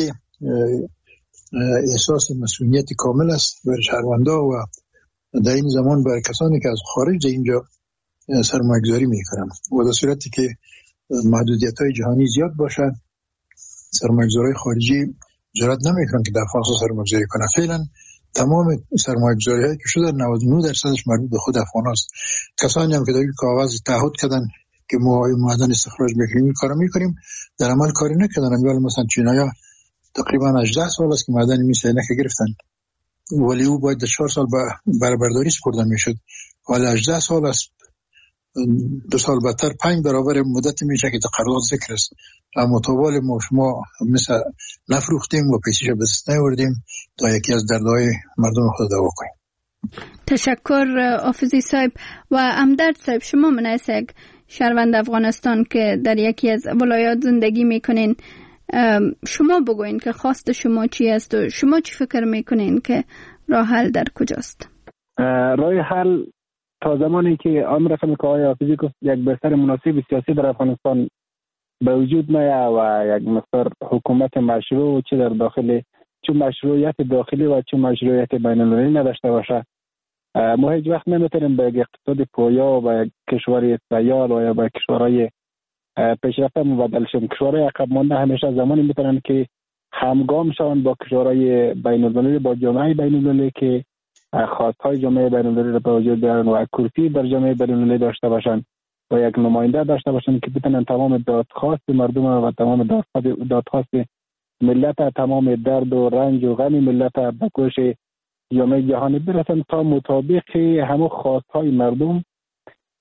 احساس مسئولیت کامل است برای شهروندان و در این زمان برای کسانی که از خارج اینجا سرمایه‌گذاری میکنن و در صورتی که محدودیت‌های جهانی زیاد باشد سرمایه‌گذارای خارجی جرأت نمیکنن که در افغانستان سرمایه‌گذاری کنن. فعلا تمام سرمایه‌گذاری‌هایی که شده نود و نه درصدش مربوط به خود افغان است. کسانی هم که در کاغذ تعهد کردن که ما معدن استخراج میکنیم کارا میکنیم در عمل کاری نکردن. ولی مثلا چینای‌ها تقریبا هجده سال است که معدن میسینک گرفتن ولی او باید در چهار سال برای برداری سپرده میشد، ولی هجده سال است، دو سال بعدتر پنج برابر مدت میشه که تقررات ذکر است. اما طوال ما شما مثل نفروختیم و پیسیش به دست نیاوردیم تا یکی از دردهای مردم خود دوا کنیم. تشکر آفزی صاحب. و امدرد صاحب، شما منعیس یک شهروند افغانستان که در یکی از ولایات زندگی میکنین، شما بگوین که خواست شما چی است و شما چی فکر میکنین که راه حل در کجاست؟ راه حل تا زمانی که آن رقم که آقای حافظی گفت یک بستر مناسب سیاسی در افغانستان به وجود نیاید و یک مستر حکومت مشروع چه در داخل چه مشروعیت داخلی و چه مشروعیت بین‌المللی نداشته باشه، ما هیچ وقت نمیتونیم به یک اقتصاد پویا و یک کشوری سیال و یا به کشورهای پیشرفته مبدل شیم. کشورهای عقب مانده همیشه زمانی میتونن که همگام شوند با کشورهای بین‌المللی، با جامعه بین‌المللی که خواستهای جامعه بین‌المللی را به وجود بیارن و کرسی در جامعه بین‌المللی داشته باشن و یک نماینده داشته باشن که بتونن تمام دادخواست مردم و تمام دادخواست ملت، تمام درد و رنج و غم ملت به گوش جامعه جهانی برسن تا مطابق همه خواستهای مردم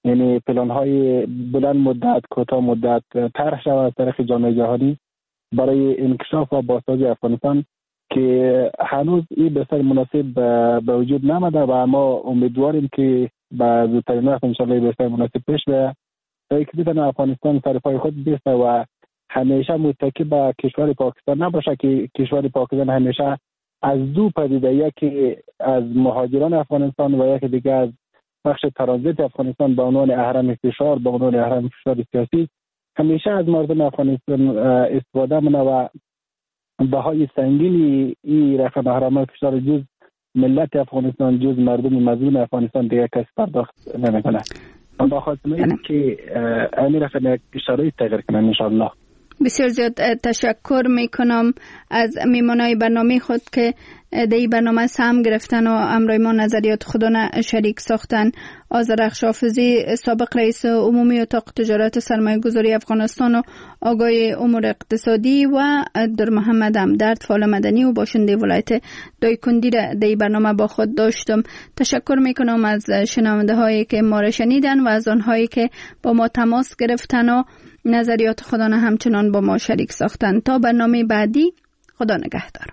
یعنی پلان های بلند مدت کوتاه مدت طرح شود از طرف جامعه جهانی برای انکشاف و بازسازی افغانستان که هنوز این بسیار مناسب به وجود نمده و ما امیدواریم که به زودترین وقت انشاءالله بسیار مناسب پیش بیاید تا اینکه بتونه افغانستان سر پای خود بیسته و همیشه متکی به کشور پاکستان نباشه که کشور پاکستان همیشه از دو پدیده، یکی از مهاجران افغانستان و یکی دیگه از بخش ترانزیت افغانستان به عنوان اهرم فشار، به عنوان اهرم فشار سیاسی همیشه از مردم افغانستان استفاده منه و بهای سنگینی این رقم اهرام فشار جز ملت افغانستان، جز مردم مظلوم افغانستان دیگه کسی پرداخت نمیکنه. من با خواستم اینه که این رقم شرایط تغییر کنن انشاءالله. بسیار زیاد تشکر میکنم از میمانای برنامه خود که در این برنامه سهم گرفتن و امروی ما نظریات خودانه شریک ساختن. آذرخش حافظی، سابق رئیس عمومی اتاق تجارت سرمایه گذاری افغانستان و آگاه امور اقتصادی و در محمد همدرد، فعال مدنی و باشنده ولایت دایکندی را در این برنامه با خود داشتم. تشکر میکنم از شنونده هایی که ما را شنیدن و از آنهایی که با ما تماس گرفتن و نظریات خودانه همچنان با ما شریک ساختن. تا برنامه بعدی، خدا نگهدار.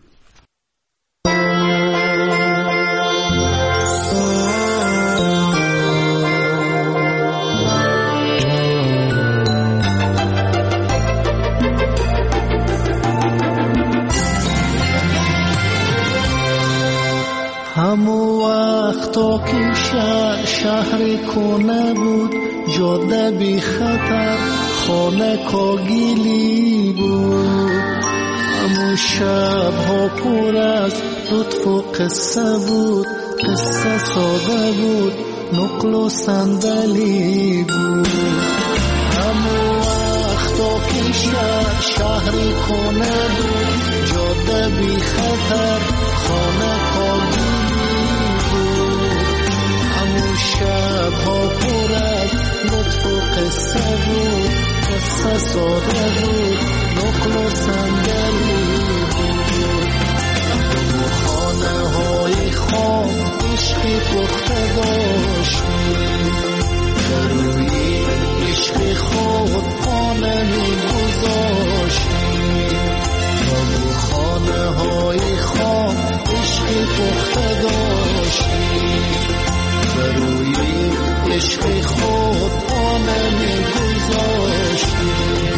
همو وقتا که شهر شهر کنه بود، جاده بی خطر خانه کاگیلی بود. همو شب ها پر از لطف و قصه بود، قصه ساده بود، نقل و صندلی بود. همو وقتا که شهر شهر کنه بود، جاده بی خطر خانه کاگیلی بود. همو شب ها پر از لطف و قصه بود، قصه ساده بود، نقل و صندلی بود. و خانه های خام عشقی پخته داشتیم، در روی عشق خود خانه می گذاشتیم. و خانه های خام عشقی پخته داشتیم، در روی عشق خود خانه می گذاشتیم.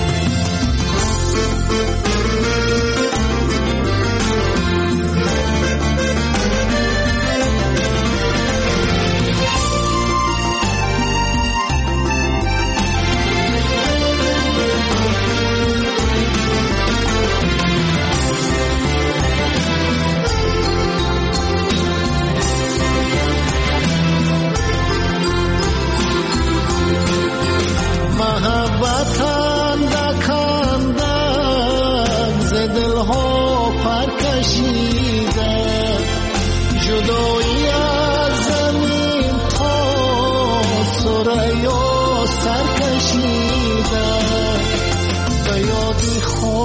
محبتم دکندم ز دلها پر کشیده، جدایی از زمین تا ثریا سر کشیده. به یادی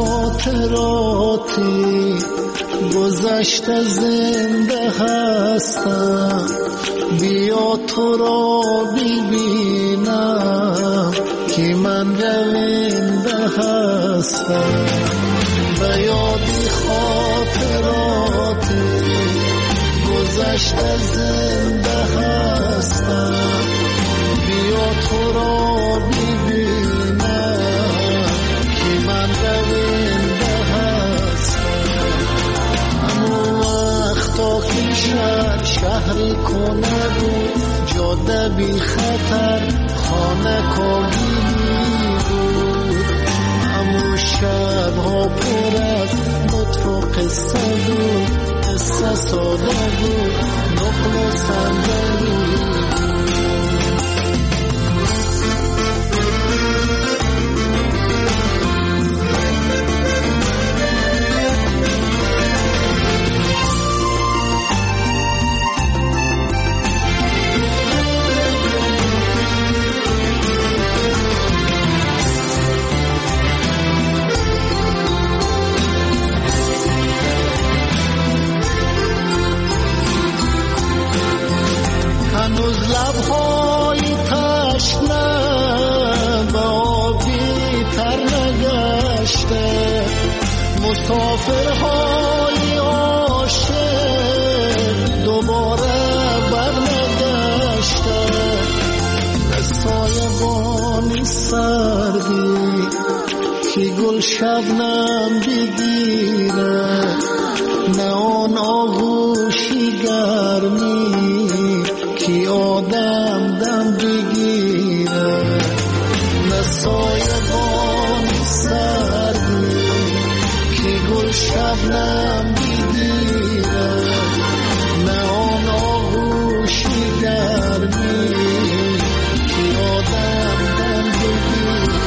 خاطراتی گذشته زنده هستم، بیا تو را ببینم که من رونده هستم. به یادی خاطراتی گذشته زنده هستم، بیا تو را ببینم که من رونده هستم. همون وقتا که شهر شهری کنه بود، جاده بی خطر خانه کاگیلی بود. همون شب ها پر از لطف و قصه بود، قصه ساده بود، نقل و صندلی بود. هنوز لبهای تشنه به آبی تر نگشته، مسافرهای عاشق دوباره برنگشته. نه سایبانی سردی که گل شبنم بگیره، نه آن آغوشی گرمی که آدم دم بگیره. نه سایبانی سردی که گل شبنم بگیره، نه آن آغوشی گرمی که آدم دم بگیره.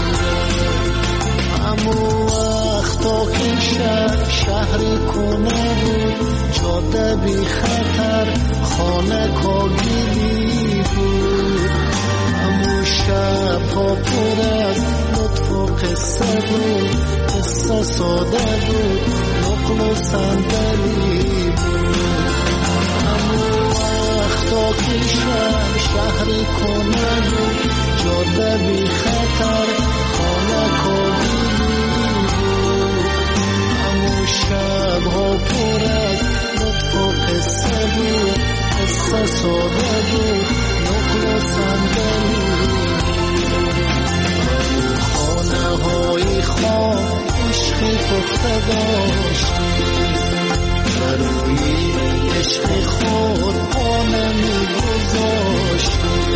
امو وقتا که شهر شهر کنه بود، جاده بی خطر خانه کاگیلی بود. امو شب ها پر از لطف و قصه بود، قصه ساده بود، نقل و صندلی بود. امو وقتا که شهر شهر کنه بود، جاده بی خطر خانه کاگیلی بود. امو شب ها پر از لطف و قصه بود، قصه ساده بود، نقل و صندلی بود. خانه های خام عشقی پخته داشتی، برای عشق خود پانه می گذاشتی.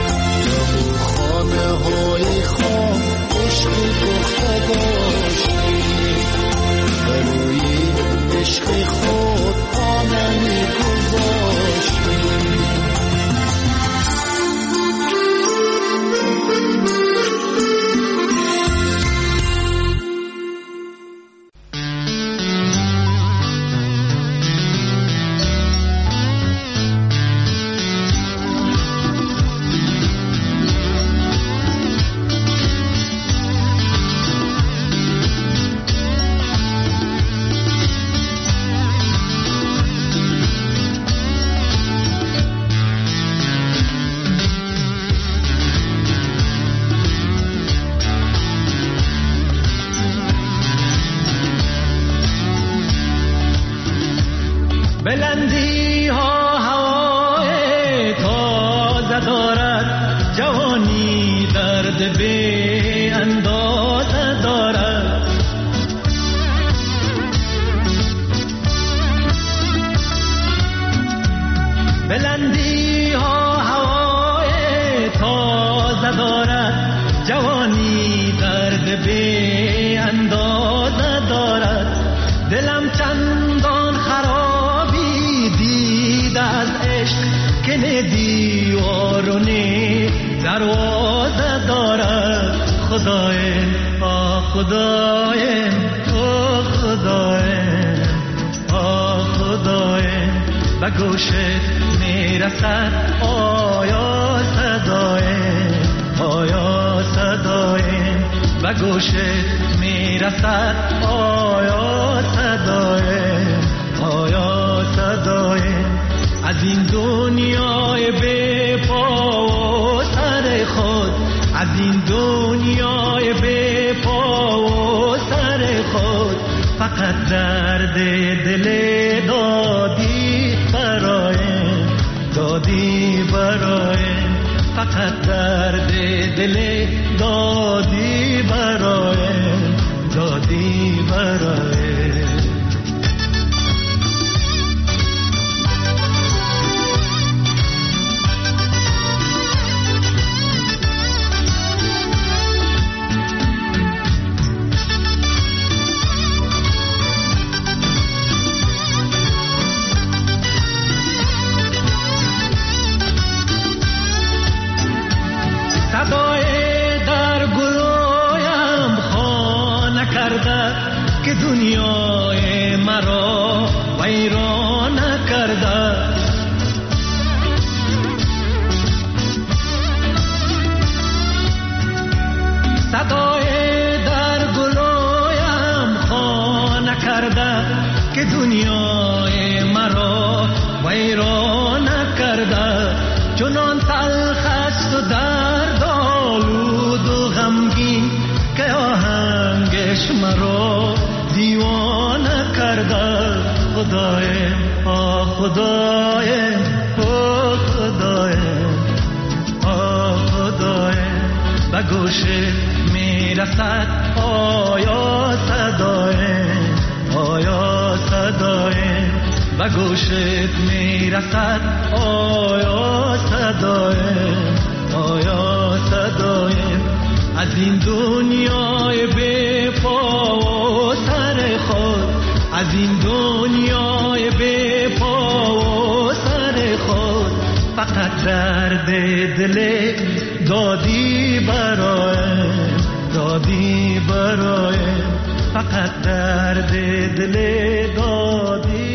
خانه های خام عشقی پخته داشتی، برای عشق خود پانه می گذاشتی. بلندی ها هوای تازه دارد، جوانی درد بی اندازه دارد. بلندی ها هوای تازه دارد، جوانی درد بی اندازه دارد. دلم چندان خرابی دید از عشق که نه دیوار و نه دروازه دارد. خدایم آه خدایم آه خدایم آه خدایم، به گوشت میرسد آیا صدایم آیا صدایم، به گوشت میرسد آیا صدایم آیا صدایم. از این دنیای بی پا و سر خود، از این دنیای بی پا و سر خود، فقط درد دل دادی برایم دادی برایم، فقط درد دل دادی برایم دادی برایم. که دنیای مرا ویران کرده، صدای در گلویم خانه کرده که دنیای مرا ویران کرده. چنان تلخ است و درد خدای آ خدای آ خدای آ خدای به گوش میرسد آیا صدای آیا صدای به گوشت میرسد آیا صدای آیا صدای از این دنیای بی پا و سر خود از این دنیای بی پا و سر خود فقط درد دل دادی برای دادی برای فقط درد دل دادی